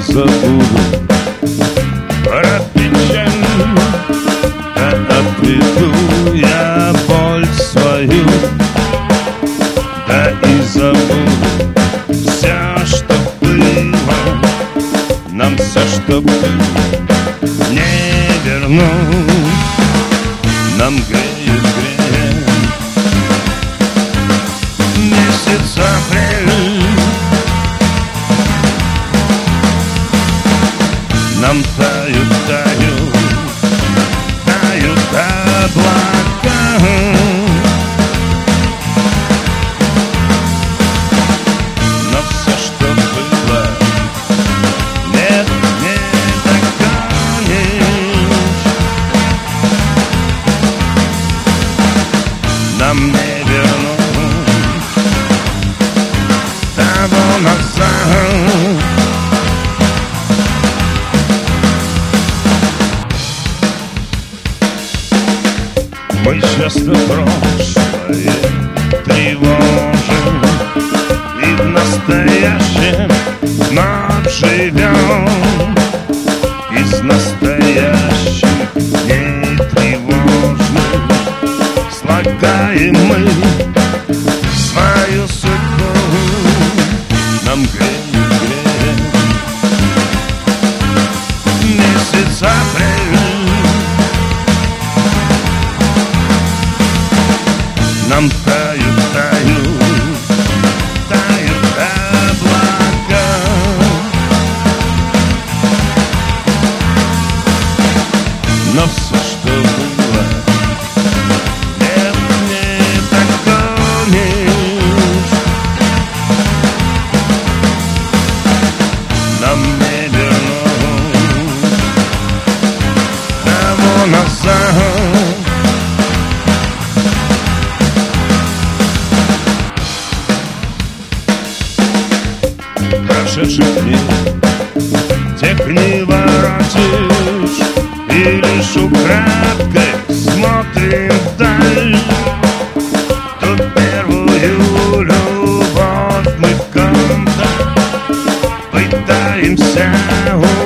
забуду про печаль, да отведу я боль свою, да и забуду все, что было, нам все, что было, не вернуть. Нам греет месяц апрель, нам тают облака. Но все, что было, нет, не догонишь. Нам не вернуть того назад. Мы часто прошлое тревожим и в настоящем вновь живем. Из настоящих дней тревожных слагаем мы свою судьбу. Нам греет месяц апрель, нам тают облака. Но все, что было, нет, не догонишь. Нам не вернуть того назад. Прошедших дней тех не воротишь, и лишь украдкой смотрим вдаль. Ту первую любовь мы в ком-то пытаемся